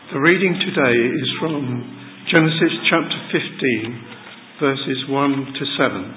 The reading today is from Genesis chapter 15, verses 1 to 7.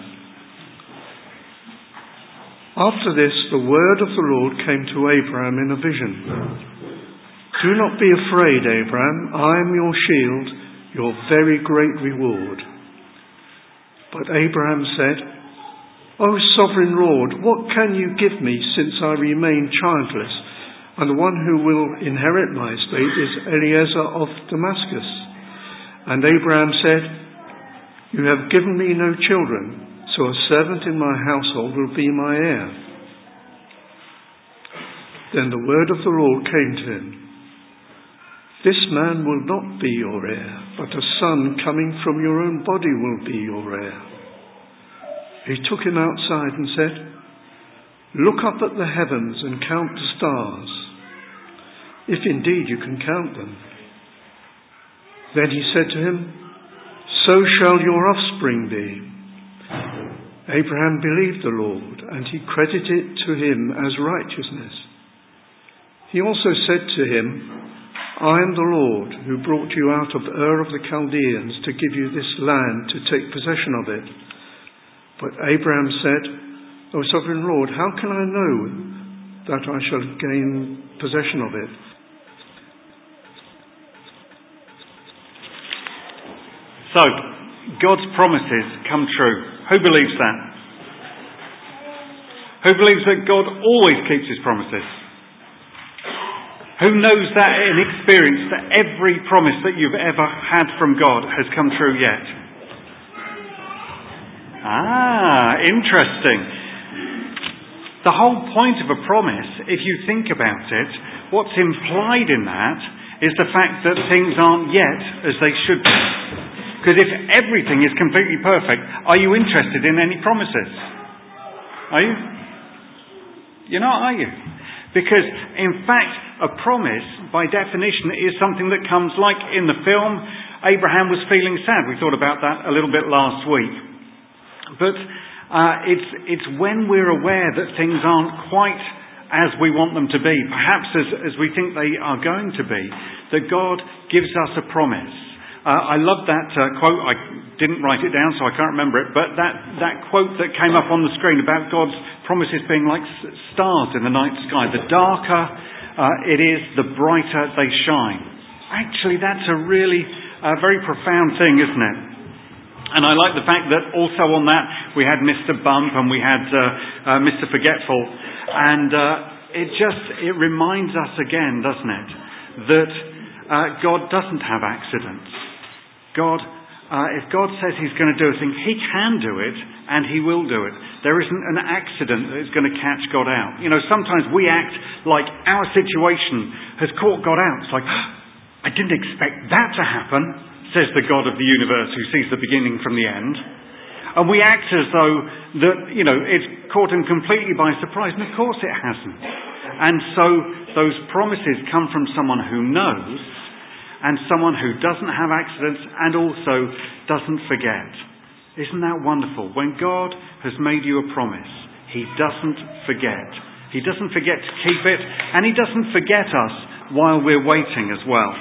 After this, the word of the Lord came to Abraham in a vision. Do not be afraid, Abraham. I am your shield, your very great reward. But Abraham said, O sovereign Lord, what can you give me since I remain childless? And the one who will inherit my estate is Eliezer of Damascus. And Abraham said, You have given me no children, so a servant in my household will be my heir. Then the word of the Lord came to him. This man will not be your heir, but a son coming from your own body will be your heir. He took him outside and said, Look up at the heavens and count the stars, if indeed you can count them. Then he said to him, So shall your offspring be. Abraham believed the Lord, and he credited it to him as righteousness. He also said to him, I am the Lord who brought you out of Ur of the Chaldeans to give you this land to take possession of it. But Abraham said, O sovereign Lord, how can I know that I shall gain possession of it? So, God's promises come true. Who believes that? Who believes that God always keeps his promises? Who knows that in experience that every promise that you've ever had from God has come true yet? Interesting. The whole point of a promise, if you think about it, what's implied in that is the fact that things aren't yet as they should be. Because if everything is completely perfect, are you interested in any promises? Are you? You're not, are you? Because, in fact, a promise, by definition, is something that comes like in the film, Abraham was feeling sad. We thought about that a little bit last week. But it's when we're aware that things aren't quite as we want them to be, perhaps as we think they are going to be, that God gives us a promise. I love that quote. I didn't write it down, so I can't remember it. But that quote that came up on the screen about God's promises being like stars in the night sky. The darker it is, the brighter they shine. Actually, that's a really very profound thing, isn't it? And I like the fact that also on that we had Mr. Bump and we had Mr. Forgetful. And it reminds us again, doesn't it, that God doesn't have accidents. If God says he's going to do a thing, he can do it and he will do it. There isn't an accident that is going to catch God out. You know, sometimes we act like our situation has caught God out. It's like, I didn't expect that to happen, says the God of the universe who sees the beginning from the end. And we act as though that, it's caught him completely by surprise. And of course it hasn't. And so those promises come from someone who knows, and someone who doesn't have accidents and also doesn't forget. Isn't that wonderful? When God has made you a promise, he doesn't forget. He doesn't forget to keep it, and he doesn't forget us while we're waiting as well.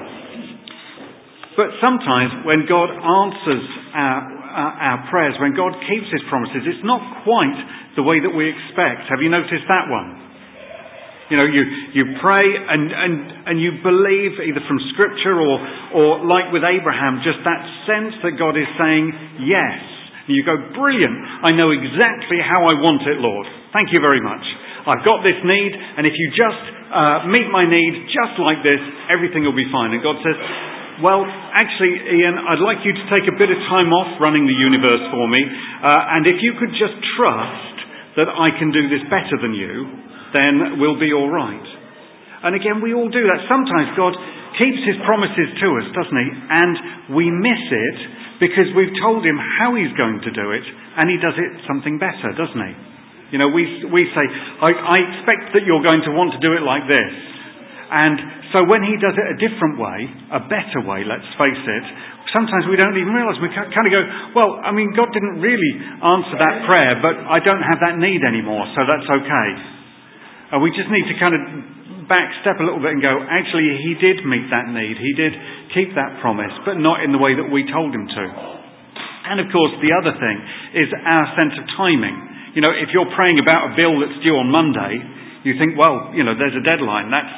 But sometimes when God answers our prayers, when God keeps his promises, it's not quite the way that we expect. Have you noticed that one? You pray and you believe either from Scripture or like with Abraham, just that sense that God is saying yes. And you go, brilliant, I know exactly how I want it, Lord. Thank you very much. I've got this need, and if you just meet my need just like this, everything will be fine. And God says, well, actually, Ian, I'd like you to take a bit of time off running the universe for me, and if you could just trust that I can do this better than you, then we'll be all right. And again, we all do that. Sometimes God keeps his promises to us, doesn't he? And we miss it because we've told him how he's going to do it, and he does it something better, doesn't he? We say, I expect that you're going to want to do it like this. And so when he does it a different way, a better way, let's face it, sometimes we don't even realise. We kind of go, well, God didn't really answer that prayer, but I don't have that need anymore, so that's okay. We just need to kind of backstep a little bit and go, actually, he did meet that need. He did keep that promise, but not in the way that we told him to. And of course, the other thing is our sense of timing. If you're praying about a bill that's due on Monday, you think, well, there's a deadline. That's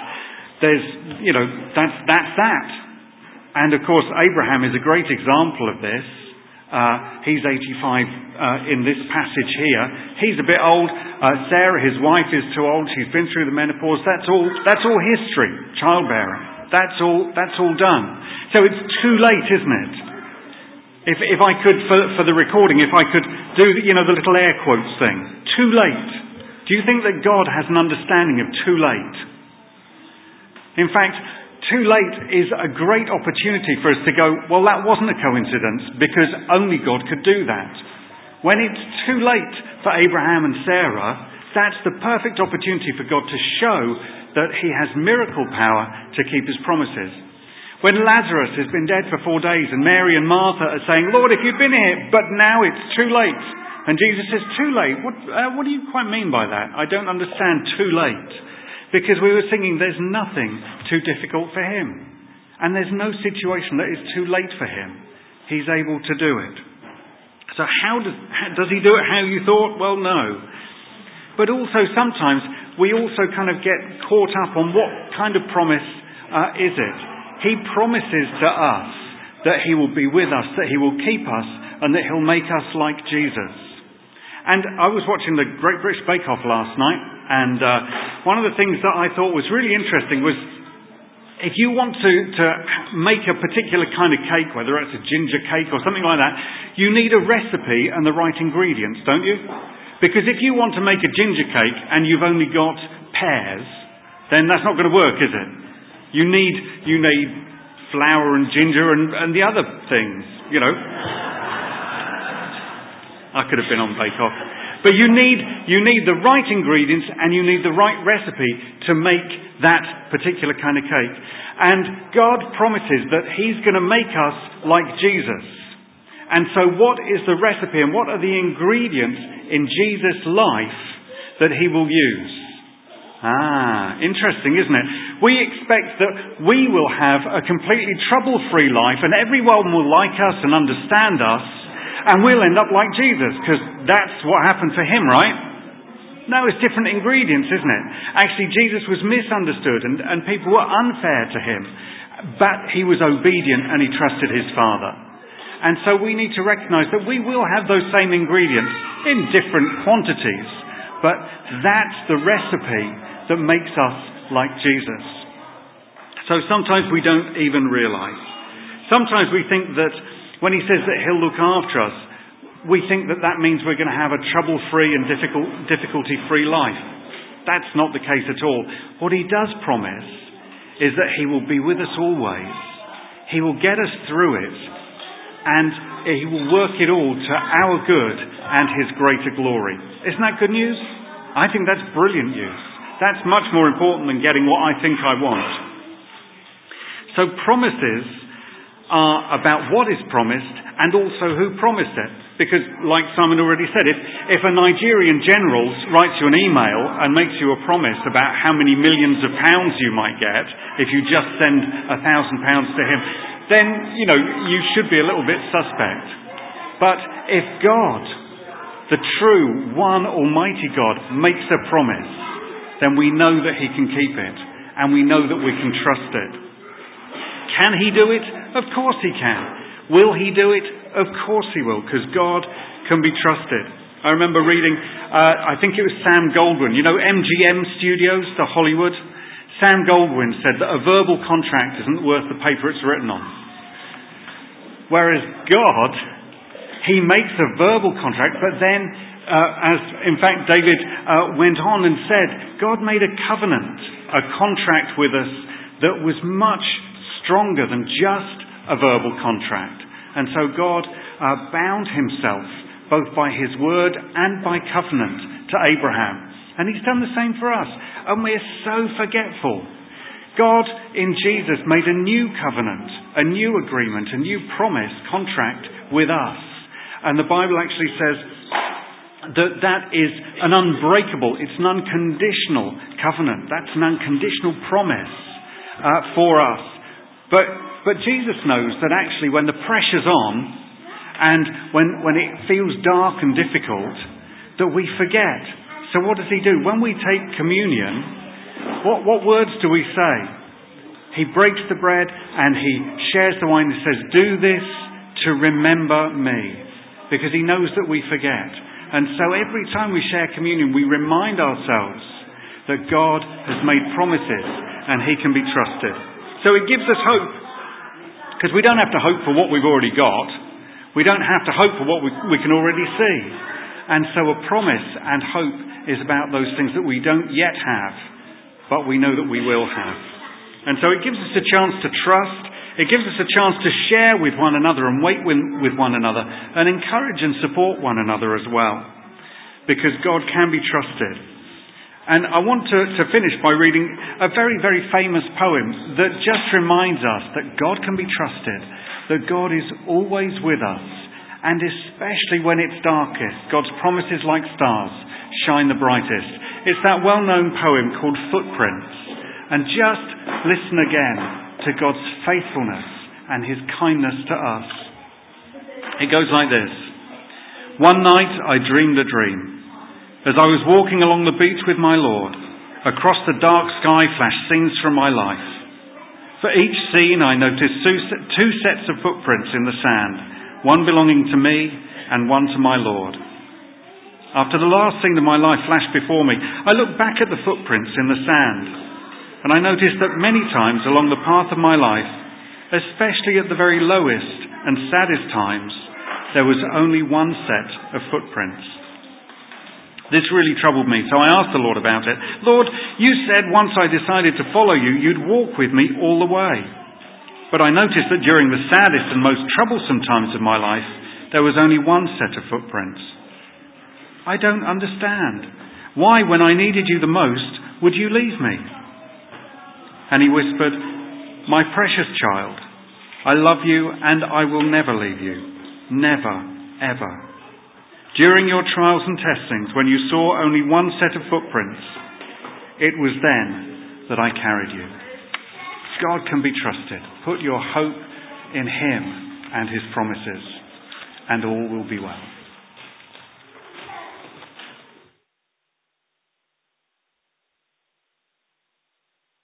that. And of course, Abraham is a great example of this. He's 85 in this passage here. He's a bit old. Sarah, his wife, is too old. She's been through the menopause. That's all history. Childbearing. That's all done. So it's too late, isn't it? If I could, for the recording, if I could do the little air quotes thing. Too late. Do you think that God has an understanding of too late? In fact, too late is a great opportunity for us to go, well, that wasn't a coincidence, because only God could do that. When it's too late for Abraham and Sarah, that's the perfect opportunity for God to show that he has miracle power to keep his promises. When Lazarus has been dead for 4 days and Mary and Martha are saying, Lord, if you'd been here, but now it's too late. And Jesus says, too late? What do you quite mean by that? I don't understand too late. Because we were singing, there's nothing too difficult for him. And there's no situation that is too late for him. He's able to do it. So how does he do it how you thought? Well, no. But also sometimes we also kind of get caught up on what kind of promise is it. He promises to us that he will be with us, that he will keep us, and that he'll make us like Jesus. And I was watching the Great British Bake Off last night, and one of the things that I thought was really interesting was if you want to make a particular kind of cake, whether it's a ginger cake or something like that, you need a recipe and the right ingredients, don't you? Because if you want to make a ginger cake and you've only got pears, then that's not going to work, is it? You need flour and ginger and the other things, I could have been on Bake Off. But you need the right ingredients and you need the right recipe to make that particular kind of cake. And God promises that he's going to make us like Jesus. And so what is the recipe and what are the ingredients in Jesus' life that he will use? Interesting, isn't it? We expect that we will have a completely trouble-free life and everyone will like us and understand us and we'll end up like Jesus because that's what happened for him, right? No, it's different ingredients, isn't it? Actually, Jesus was misunderstood and people were unfair to him, but he was obedient and he trusted his Father. And so we need to recognise that we will have those same ingredients in different quantities, but that's the recipe that makes us like Jesus. So sometimes we don't even realise. Sometimes we think that when he says that he'll look after us, we think that means we're going to have a trouble-free and difficulty-free life. That's not the case at all. What he does promise is that he will be with us always. He will get us through it, and he will work it all to our good and his greater glory. Isn't that good news? I think that's brilliant news. That's much more important than getting what I think I want. So promises are about what is promised and also who promised it. Because, like Simon already said, if a Nigerian general writes you an email and makes you a promise about how many millions of pounds you might get if you just send £1,000 to him, then, you should be a little bit suspect. But if God, the true, one almighty God, makes a promise, then we know that he can keep it, and we know that we can trust it. Can he do it? Of course he can. Will he do it? Of course he will, because God can be trusted. I remember reading, I think it was Sam Goldwyn, MGM Studios, the Hollywood. Sam Goldwyn said that a verbal contract isn't worth the paper it's written on. Whereas God, he makes a verbal contract, but then as in fact David went on and said, God made a covenant, a contract with us that was much stronger than just a verbal contract. And so God bound himself both by his word and by covenant to Abraham. And he's done the same for us. And we're so forgetful. God in Jesus made a new covenant, a new agreement, a new promise, contract with us. And the Bible actually says that is an unbreakable, it's an unconditional covenant. That's an unconditional promise for us. But Jesus knows that actually when the pressure's on and when it feels dark and difficult, that we forget. So what does he do? When we take communion, what words do we say? He breaks the bread and he shares the wine and says, "Do this to remember me," because he knows that we forget. And so every time we share communion, we remind ourselves that God has made promises and he can be trusted. So it gives us hope, because we don't have to hope for what we've already got. We don't have to hope for what we can already see. And so a promise and hope is about those things that we don't yet have, but we know that we will have. And so it gives us a chance to trust. It gives us a chance to share with one another and wait with one another and encourage and support one another as well, because God can be trusted. And I want to finish by reading a very, very famous poem that just reminds us that God can be trusted, that God is always with us, and especially when it's darkest, God's promises like stars shine the brightest. It's that well-known poem called Footprints. And just listen again to God's faithfulness and his kindness to us. It goes like this. One night I dreamed a dream. As I was walking along the beach with my Lord, across the dark sky flashed scenes from my life. For each scene I noticed two sets of footprints in the sand, one belonging to me and one to my Lord. After the last scene of my life flashed before me, I looked back at the footprints in the sand. And I noticed that many times along the path of my life, especially at the very lowest and saddest times, there was only one set of footprints. This really troubled me, so I asked the Lord about it. "Lord, you said once I decided to follow you, you'd walk with me all the way. But I noticed that during the saddest and most troublesome times of my life, there was only one set of footprints. I don't understand. Why, when I needed you the most, would you leave me?" And he whispered, "My precious child, I love you and I will never leave you. Never, ever. During your trials and testings, when you saw only one set of footprints, it was then that I carried you." God can be trusted. Put your hope in him and his promises, and all will be well.